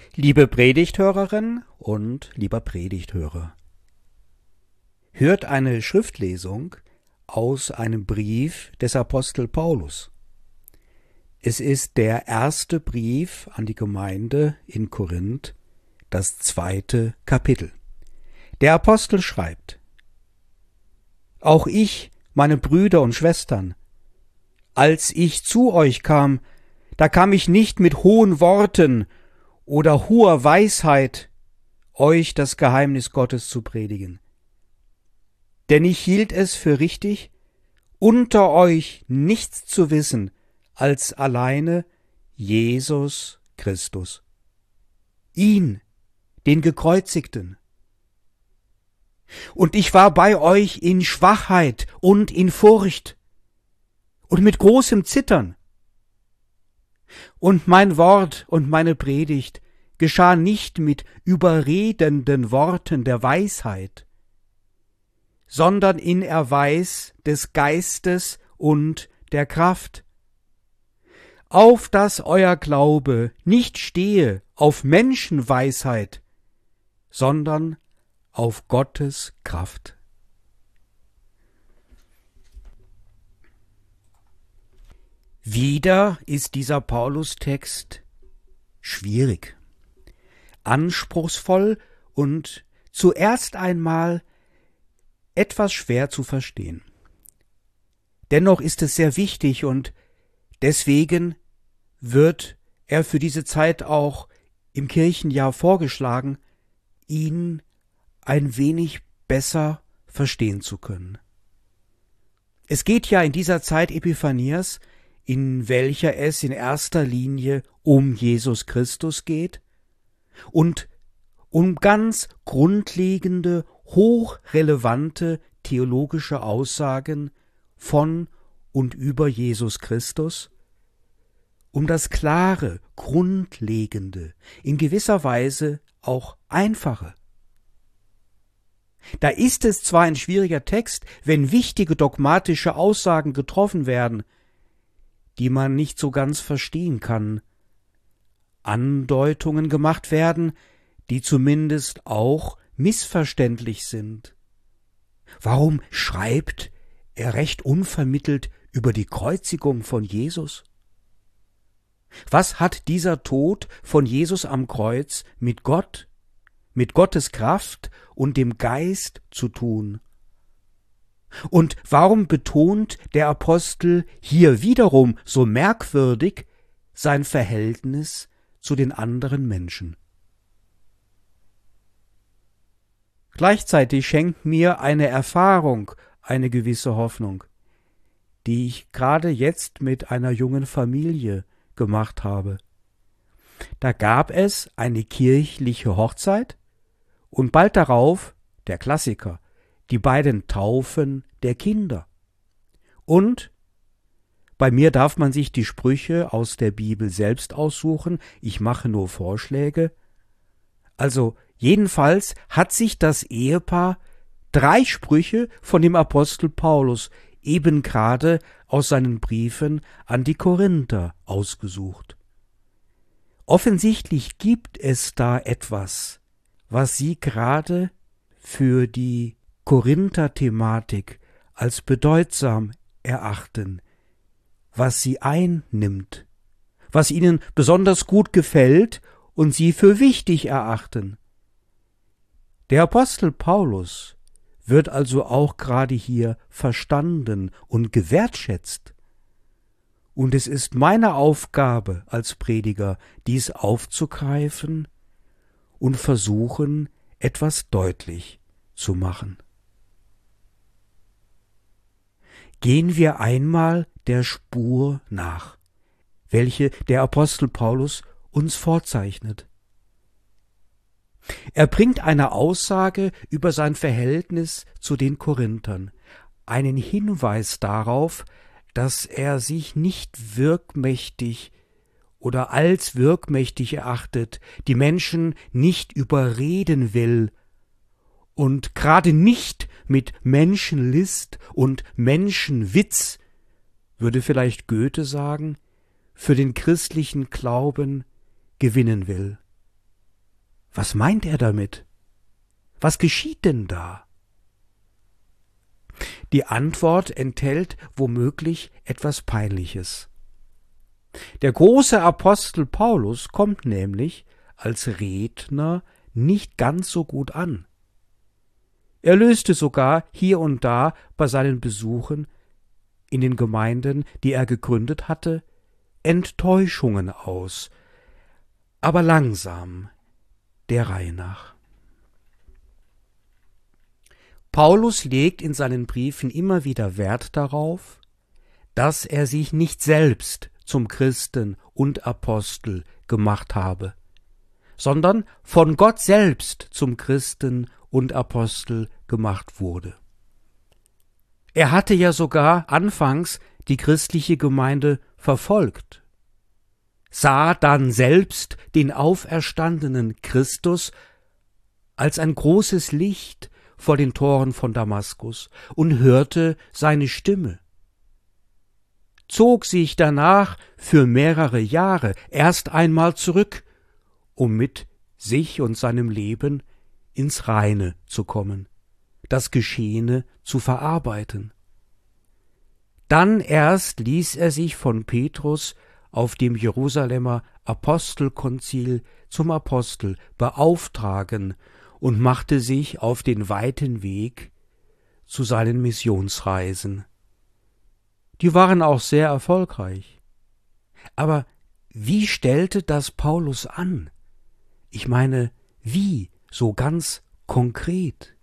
Liebe Predigthörerin und lieber Predigthörer, hört eine Schriftlesung aus einem Brief des Apostel Paulus. Es ist der erste Brief an die Gemeinde in Korinth, das 2. Kapitel. Der Apostel schreibt: Auch ich, meine Brüder und Schwestern, als ich zu euch kam, da kam ich nicht mit hohen Worten oder hoher Weisheit, euch das Geheimnis Gottes zu predigen. Denn ich hielt es für richtig, unter euch nichts zu wissen, als alleine Jesus Christus. Ihn, den Gekreuzigten. Und ich war bei euch in Schwachheit und in Furcht und mit großem Zittern. Und mein Wort und meine Predigt geschah nicht mit überredenden Worten der Weisheit, sondern in Erweis des Geistes und der Kraft, auf dass euer Glaube nicht stehe auf Menschenweisheit, sondern auf Gottes Kraft. Wieder ist dieser Paulus-Text schwierig, anspruchsvoll und zuerst einmal etwas schwer zu verstehen. Dennoch ist es sehr wichtig und deswegen wird er für diese Zeit auch im Kirchenjahr vorgeschlagen, ihn ein wenig besser verstehen zu können. Es geht ja in dieser Zeit Epiphanias, in welcher es in erster Linie um Jesus Christus geht und um ganz grundlegende, hochrelevante theologische Aussagen von und über Jesus Christus, um das Klare, Grundlegende, in gewisser Weise auch Einfache. Da ist es zwar ein schwieriger Text, wenn wichtige dogmatische Aussagen getroffen werden, die man nicht so ganz verstehen kann, Andeutungen gemacht werden, die zumindest auch missverständlich sind. Warum schreibt er recht unvermittelt über die Kreuzigung von Jesus? Was hat dieser Tod von Jesus am Kreuz mit Gott, mit Gottes Kraft und dem Geist zu tun? Und warum betont der Apostel hier wiederum so merkwürdig sein Verhältnis zu den anderen Menschen? Gleichzeitig schenkt mir eine Erfahrung eine gewisse Hoffnung, die ich gerade jetzt mit einer jungen Familie gemacht habe. Da gab es eine kirchliche Hochzeit und bald darauf, der Klassiker, die beiden Taufen der Kinder. Und bei mir darf man sich die Sprüche aus der Bibel selbst aussuchen, ich mache nur Vorschläge. Also jedenfalls hat sich das Ehepaar 3 Sprüche von dem Apostel Paulus eben gerade aus seinen Briefen an die Korinther ausgesucht. Offensichtlich gibt es da etwas, was sie gerade für die Korinther-Thematik als bedeutsam erachten, was sie einnimmt, was ihnen besonders gut gefällt und sie für wichtig erachten. Der Apostel Paulus wird also auch gerade hier verstanden und gewertschätzt. Und es ist meine Aufgabe als Prediger, dies aufzugreifen und versuchen, etwas deutlich zu machen. Gehen wir einmal der Spur nach, welche der Apostel Paulus uns vorzeichnet. Er bringt eine Aussage über sein Verhältnis zu den Korinthern, einen Hinweis darauf, dass er sich nicht wirkmächtig oder als wirkmächtig erachtet, die Menschen nicht überreden will und gerade nicht mit Menschenlist und Menschenwitz, würde vielleicht Goethe sagen, für den christlichen Glauben gewinnen will. Was meint er damit? Was geschieht denn da? Die Antwort enthält womöglich etwas Peinliches. Der große Apostel Paulus kommt nämlich als Redner nicht ganz so gut an. Er löste sogar hier und da bei seinen Besuchen in den Gemeinden, die er gegründet hatte, Enttäuschungen aus, aber langsam, der Reihe nach. Paulus legt in seinen Briefen immer wieder Wert darauf, dass er sich nicht selbst zum Christen und Apostel gemacht habe, sondern von Gott selbst zum Christen und Apostel gemacht wurde. Er hatte ja sogar anfangs die christliche Gemeinde verfolgt, sah dann selbst den auferstandenen Christus als ein großes Licht vor den Toren von Damaskus und hörte seine Stimme, zog sich danach für mehrere Jahre erst einmal zurück, um mit sich und seinem Leben ins Reine zu kommen, das Geschehene zu verarbeiten. Dann erst ließ er sich von Petrus auf dem Jerusalemer Apostelkonzil zum Apostel beauftragen und machte sich auf den weiten Weg zu seinen Missionsreisen. Die waren auch sehr erfolgreich. Aber wie stellte das Paulus an? Ich meine, wie, so ganz konkret?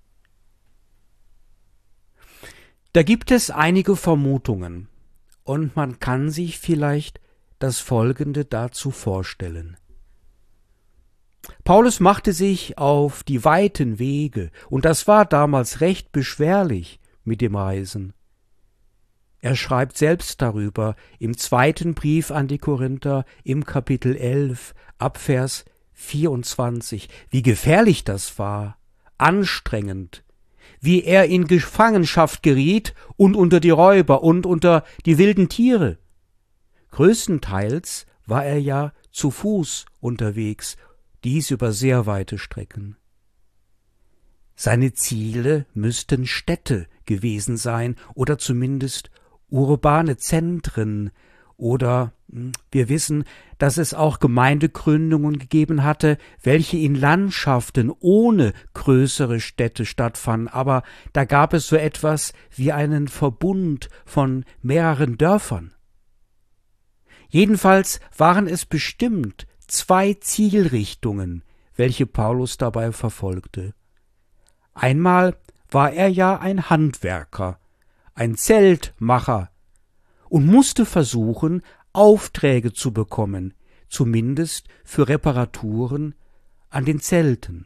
Da gibt es einige Vermutungen, und man kann sich vielleicht das Folgende dazu vorstellen. Paulus machte sich auf die weiten Wege, und das war damals recht beschwerlich mit dem Reisen. Er schreibt selbst darüber im 2. Brief an die Korinther im Kapitel 11 ab Vers 24, wie gefährlich das war, anstrengend, wie er in Gefangenschaft geriet und unter die Räuber und unter die wilden Tiere. Größtenteils war er ja zu Fuß unterwegs, dies über sehr weite Strecken. Seine Ziele müssten Städte gewesen sein oder zumindest urbane Zentren, oder wir wissen, dass es auch Gemeindegründungen gegeben hatte, welche in Landschaften ohne größere Städte stattfanden, aber da gab es so etwas wie einen Verbund von mehreren Dörfern. Jedenfalls waren es bestimmt 2 Zielrichtungen, welche Paulus dabei verfolgte. Einmal war er ja ein Handwerker, ein Zeltmacher, und musste versuchen, Aufträge zu bekommen, zumindest für Reparaturen an den Zelten.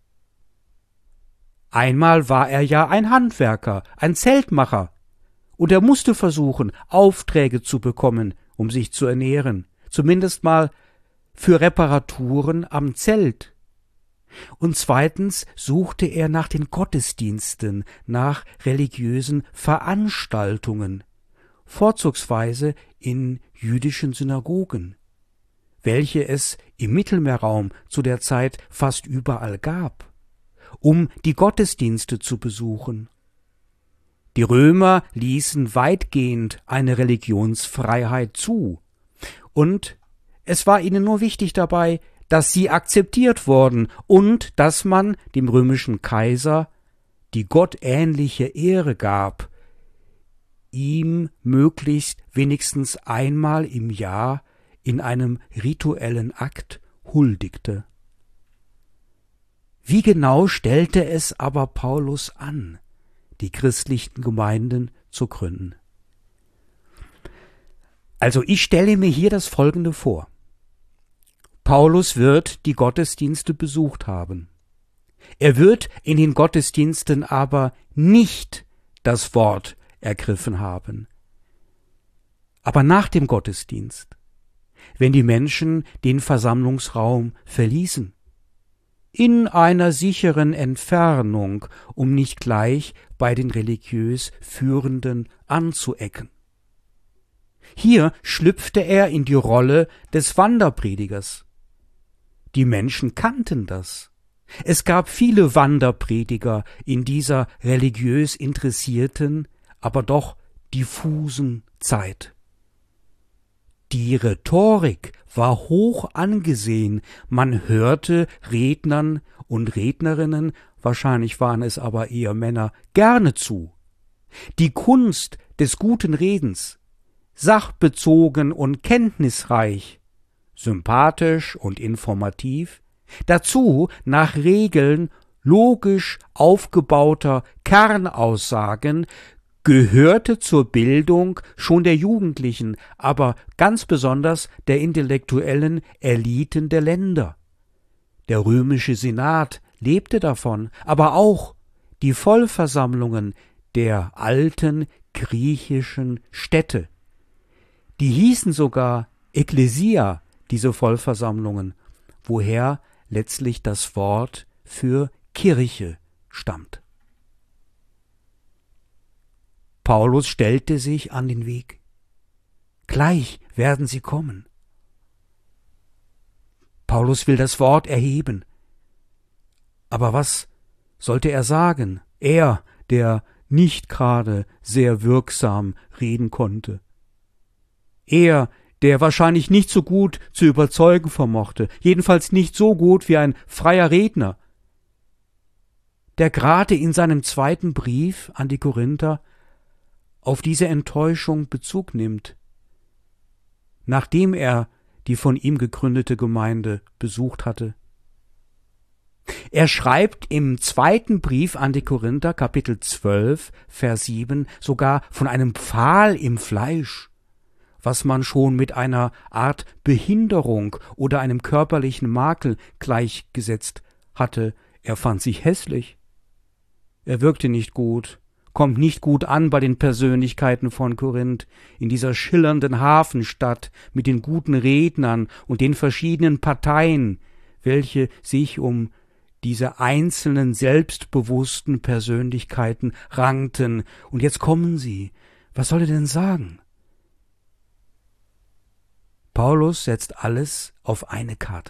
Einmal war er ja ein Handwerker, ein Zeltmacher, und er musste versuchen, Aufträge zu bekommen, um sich zu ernähren, zumindest mal für Reparaturen am Zelt. Und zweitens suchte er nach den Gottesdiensten, nach religiösen Veranstaltungen, vorzugsweise in jüdischen Synagogen, welche es im Mittelmeerraum zu der Zeit fast überall gab, um die Gottesdienste zu besuchen. Die Römer ließen weitgehend eine Religionsfreiheit zu, und es war ihnen nur wichtig dabei, dass sie akzeptiert wurden und dass man dem römischen Kaiser die gottähnliche Ehre gab, ihm möglichst wenigstens einmal im Jahr in einem rituellen Akt huldigte. Wie genau stellte es aber Paulus an, die christlichen Gemeinden zu gründen? Also ich stelle mir hier das Folgende vor. Paulus wird die Gottesdienste besucht haben. Er wird in den Gottesdiensten aber nicht das Wort ergriffen haben. Aber nach dem Gottesdienst, wenn die Menschen den Versammlungsraum verließen, in einer sicheren Entfernung, um nicht gleich bei den religiös Führenden anzuecken. Hier schlüpfte er in die Rolle des Wanderpredigers. Die Menschen kannten das. Es gab viele Wanderprediger in dieser religiös interessierten, aber doch diffusen Zeit. Die Rhetorik war hoch angesehen, man hörte Rednern und Rednerinnen, wahrscheinlich waren es aber eher Männer, gerne zu. Die Kunst des guten Redens, sachbezogen und kenntnisreich, sympathisch und informativ, dazu nach Regeln logisch aufgebauter Kernaussagen, gehörte zur Bildung schon der Jugendlichen, aber ganz besonders der intellektuellen Eliten der Länder. Der römische Senat lebte davon, aber auch die Vollversammlungen der alten griechischen Städte. Die hießen sogar Ekklesia, diese Vollversammlungen, woher letztlich das Wort für Kirche stammt. Paulus stellte sich an den Weg. Gleich werden sie kommen. Paulus will das Wort erheben. Aber was sollte er sagen? Er, der nicht gerade sehr wirksam reden konnte. Er, der wahrscheinlich nicht so gut zu überzeugen vermochte, jedenfalls nicht so gut wie ein freier Redner, der gerade in seinem zweiten Brief an die Korinther auf diese Enttäuschung Bezug nimmt, nachdem er die von ihm gegründete Gemeinde besucht hatte. Er schreibt im zweiten Brief an die Korinther, Kapitel 12, Vers 7, sogar von einem Pfahl im Fleisch, was man schon mit einer Art Behinderung oder einem körperlichen Makel gleichgesetzt hatte. Er fand sich hässlich. Er wirkte nicht gut, kommt nicht gut an bei den Persönlichkeiten von Korinth, in dieser schillernden Hafenstadt mit den guten Rednern und den verschiedenen Parteien, welche sich um diese einzelnen selbstbewussten Persönlichkeiten rankten. Und jetzt kommen sie. Was soll er denn sagen? Paulus setzt alles auf eine Karte.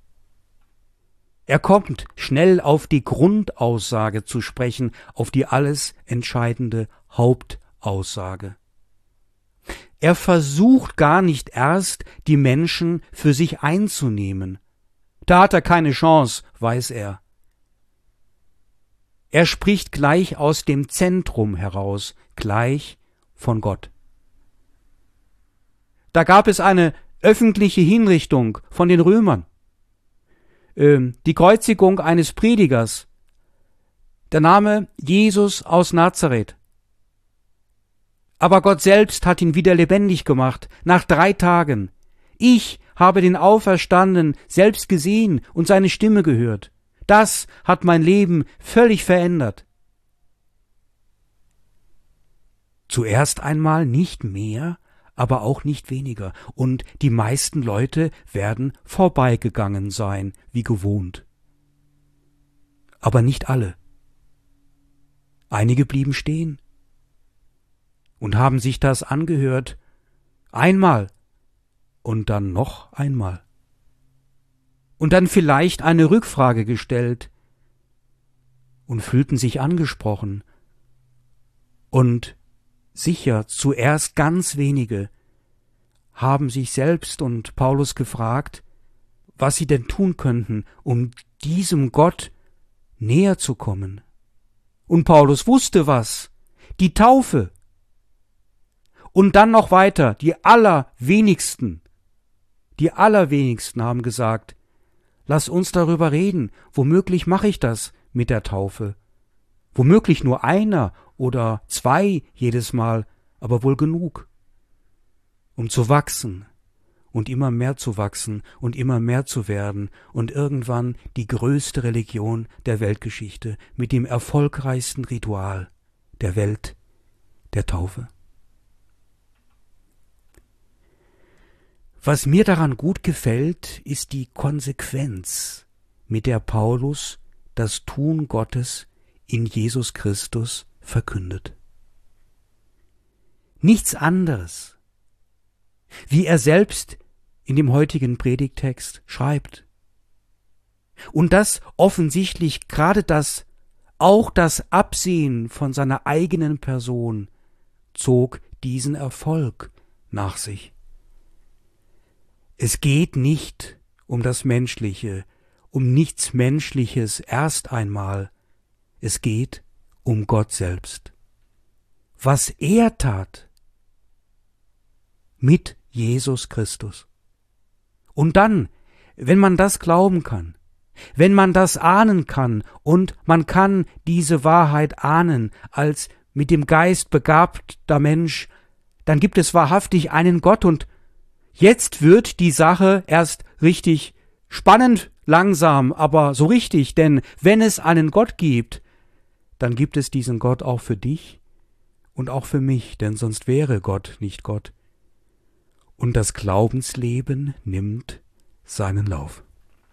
Er kommt schnell auf die Grundaussage zu sprechen, auf die alles entscheidende Hauptaussage. Er versucht gar nicht erst, die Menschen für sich einzunehmen. Da hat er keine Chance, weiß er. Er spricht gleich aus dem Zentrum heraus, gleich von Gott. Da gab es eine öffentliche Hinrichtung von den Römern. Die Kreuzigung eines Predigers, der Name Jesus aus Nazareth. Aber Gott selbst hat ihn wieder lebendig gemacht, nach 3 Tagen. Ich habe den Auferstandenen selbst gesehen und seine Stimme gehört. Das hat mein Leben völlig verändert. Zuerst einmal nicht mehr, aber auch nicht weniger, und die meisten Leute werden vorbeigegangen sein, wie gewohnt. Aber nicht alle. Einige blieben stehen und haben sich das angehört, einmal und dann noch einmal. Und dann vielleicht eine Rückfrage gestellt und fühlten sich angesprochen und sicher, zuerst ganz wenige haben sich selbst und Paulus gefragt, was sie denn tun könnten, um diesem Gott näher zu kommen. Und Paulus wusste was, die Taufe. Und dann noch weiter, die allerwenigsten haben gesagt, lass uns darüber reden, womöglich mache ich das mit der Taufe. Womöglich nur einer oder 2 jedes Mal, aber wohl genug, um zu wachsen und immer mehr zu wachsen und immer mehr zu werden und irgendwann die größte Religion der Weltgeschichte mit dem erfolgreichsten Ritual der Welt, der Taufe. Was mir daran gut gefällt, ist die Konsequenz, mit der Paulus das Tun Gottes in Jesus Christus verkündet. Nichts anderes, wie er selbst in dem heutigen Predigttext schreibt. Und das offensichtlich gerade auch das Absehen von seiner eigenen Person zog diesen Erfolg nach sich. Es geht nicht um das Menschliche, um nichts Menschliches erst einmal. Es geht um Gott selbst. Was er tat mit Jesus Christus. Und dann, wenn man das glauben kann, wenn man das ahnen kann, und man kann diese Wahrheit ahnen als mit dem Geist begabter Mensch, dann gibt es wahrhaftig einen Gott, und jetzt wird die Sache erst richtig spannend, langsam, aber so richtig, denn wenn es einen Gott gibt, dann gibt es diesen Gott auch für dich und auch für mich, denn sonst wäre Gott nicht Gott. Und das Glaubensleben nimmt seinen Lauf.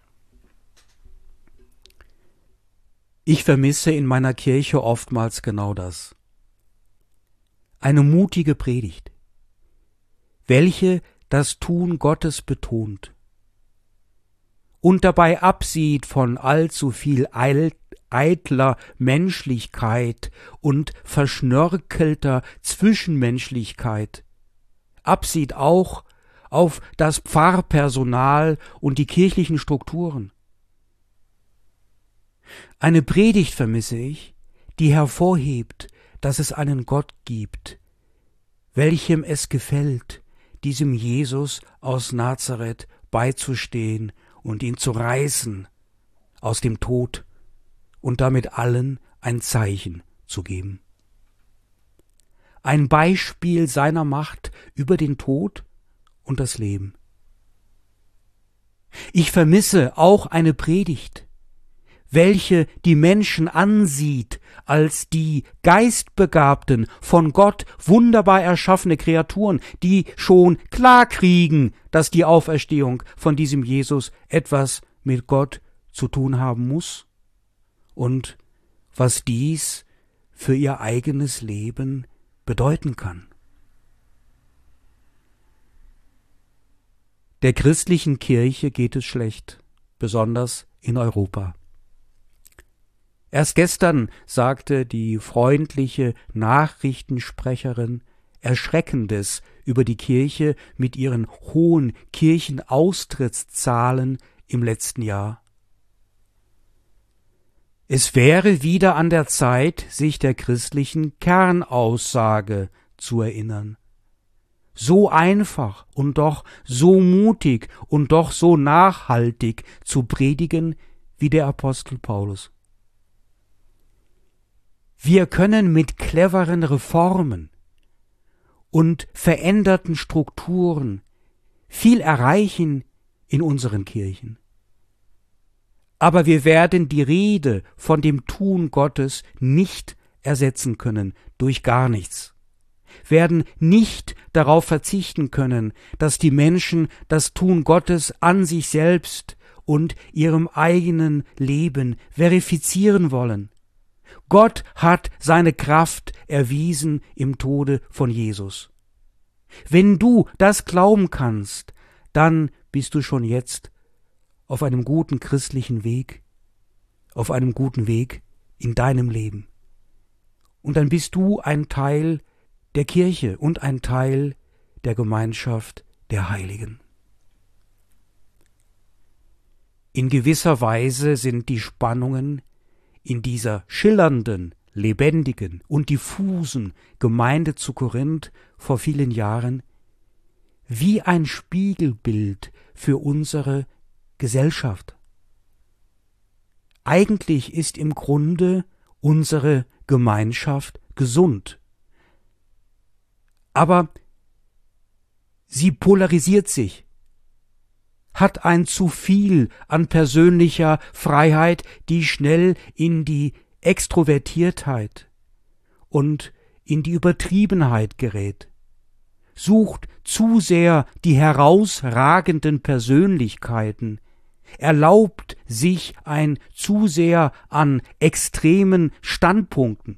Ich vermisse in meiner Kirche oftmals genau das. Eine mutige Predigt, welche das Tun Gottes betont und dabei absieht von allzu viel eitler Menschlichkeit und verschnörkelter Zwischenmenschlichkeit, absieht auch auf das Pfarrpersonal und die kirchlichen Strukturen. Eine Predigt vermisse ich, die hervorhebt, dass es einen Gott gibt, welchem es gefällt, diesem Jesus aus Nazareth beizustehen und ihn zu reißen aus dem Tod und damit allen ein Zeichen zu geben. Ein Beispiel seiner Macht über den Tod und das Leben. Ich vermisse auch eine Predigt, welche die Menschen ansieht als die geistbegabten, von Gott wunderbar erschaffene Kreaturen, die schon klar kriegen, dass die Auferstehung von diesem Jesus etwas mit Gott zu tun haben muss und was dies für ihr eigenes Leben bedeuten kann. Der christlichen Kirche geht es schlecht, besonders in Europa. Erst gestern sagte die freundliche Nachrichtensprecherin Erschreckendes über die Kirche mit ihren hohen Kirchenaustrittszahlen im letzten Jahr. Es wäre wieder an der Zeit, sich der christlichen Kernaussage zu erinnern. So einfach und doch so mutig und doch so nachhaltig zu predigen wie der Apostel Paulus. Wir können mit cleveren Reformen und veränderten Strukturen viel erreichen in unseren Kirchen. Aber wir werden die Rede von dem Tun Gottes nicht ersetzen können durch gar nichts, werden nicht darauf verzichten können, dass die Menschen das Tun Gottes an sich selbst und ihrem eigenen Leben verifizieren wollen. Gott hat seine Kraft erwiesen im Tode von Jesus. Wenn du das glauben kannst, dann bist du schon jetzt auf einem guten christlichen Weg, auf einem guten Weg in deinem Leben. Und dann bist du ein Teil der Kirche und ein Teil der Gemeinschaft der Heiligen. In gewisser Weise sind die Spannungen in dieser schillernden, lebendigen und diffusen Gemeinde zu Korinth vor vielen Jahren wie ein Spiegelbild für unsere Gesellschaft. Eigentlich ist im Grunde unsere Gemeinschaft gesund, aber sie polarisiert sich, hat ein zu viel an persönlicher Freiheit, die schnell in die Extrovertiertheit und in die Übertriebenheit gerät, sucht zu sehr die herausragenden Persönlichkeiten, erlaubt sich ein zu sehr an extremen Standpunkten.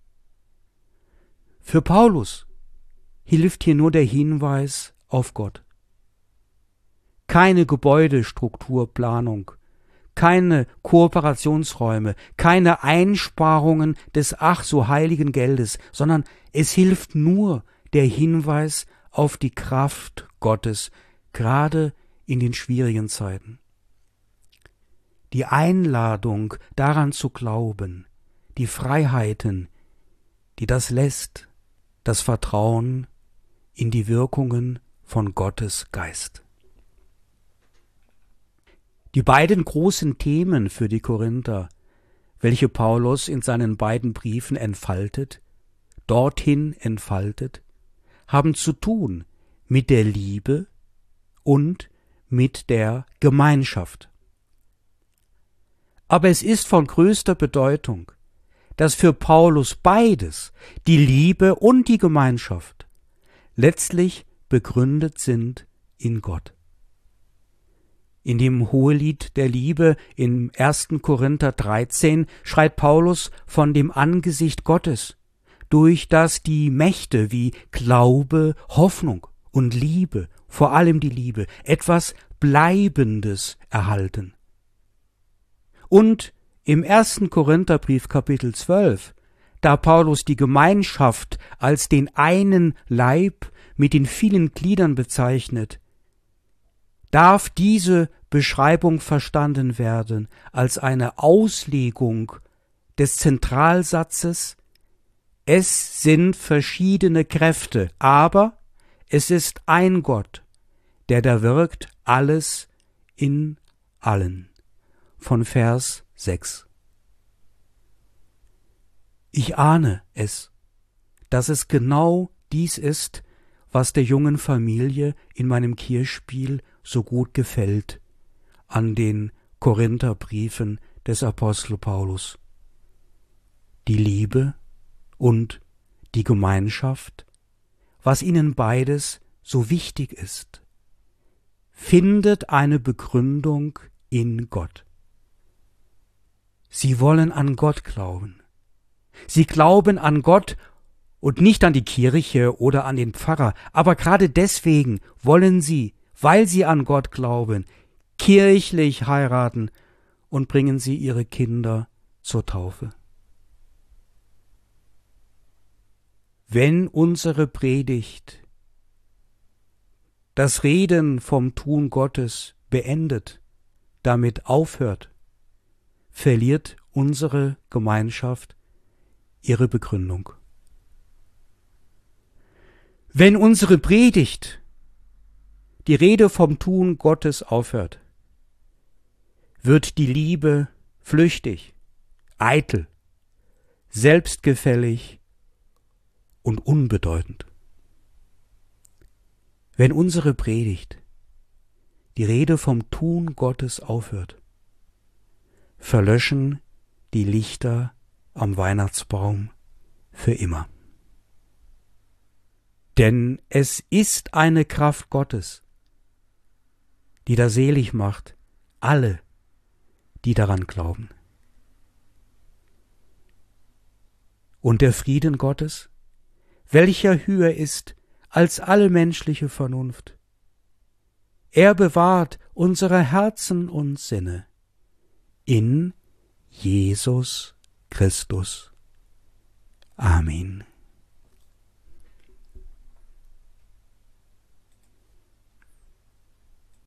Für Paulus hilft hier nur der Hinweis auf Gott. Keine Gebäudestrukturplanung, keine Kooperationsräume, keine Einsparungen des ach so heiligen Geldes, sondern es hilft nur der Hinweis auf die Kraft Gottes, gerade in den schwierigen Zeiten. Die Einladung, daran zu glauben, die Freiheiten, die das lässt, das Vertrauen in die Wirkungen von Gottes Geist. Die beiden großen Themen für die Korinther, welche Paulus in seinen beiden Briefen dorthin entfaltet, haben zu tun mit der Liebe und mit der Gemeinschaft. Aber es ist von größter Bedeutung, dass für Paulus beides, die Liebe und die Gemeinschaft, letztlich begründet sind in Gott. In dem Hohelied der Liebe im 1. Korinther 13 schreibt Paulus von dem Angesicht Gottes, durch das die Mächte wie Glaube, Hoffnung und Liebe, vor allem die Liebe, etwas Bleibendes erhalten. Und im 1. Korintherbrief Kapitel 12, da Paulus die Gemeinschaft als den einen Leib mit den vielen Gliedern bezeichnet, darf diese Beschreibung verstanden werden als eine Auslegung des Zentralsatzes: Es sind verschiedene Kräfte, aber es ist ein Gott, der da wirkt alles in allen. Von Vers 6. Ich ahne es, dass es genau dies ist, was der jungen Familie in meinem Kirchspiel so gut gefällt an den Korintherbriefen des Apostel Paulus. Die Liebe und die Gemeinschaft, was ihnen beides so wichtig ist, findet eine Begründung in Gott. Sie wollen an Gott glauben. Sie glauben an Gott und nicht an die Kirche oder an den Pfarrer, aber gerade deswegen wollen sie, weil sie an Gott glauben, kirchlich heiraten und bringen sie ihre Kinder zur Taufe. Wenn unsere Predigt das Reden vom Tun Gottes beendet, damit aufhört, verliert unsere Gemeinschaft ihre Begründung. Wenn unsere Predigt, die Rede vom Tun Gottes aufhört, wird die Liebe flüchtig, eitel, selbstgefällig und unbedeutend. Wenn unsere Predigt, die Rede vom Tun Gottes aufhört, verlöschen die Lichter am Weihnachtsbaum für immer. Denn es ist eine Kraft Gottes, die da selig macht, alle, die daran glauben. Und der Frieden Gottes, welcher höher ist als alle menschliche Vernunft, er bewahrt unsere Herzen und Sinne in Jesus Christus. Amen.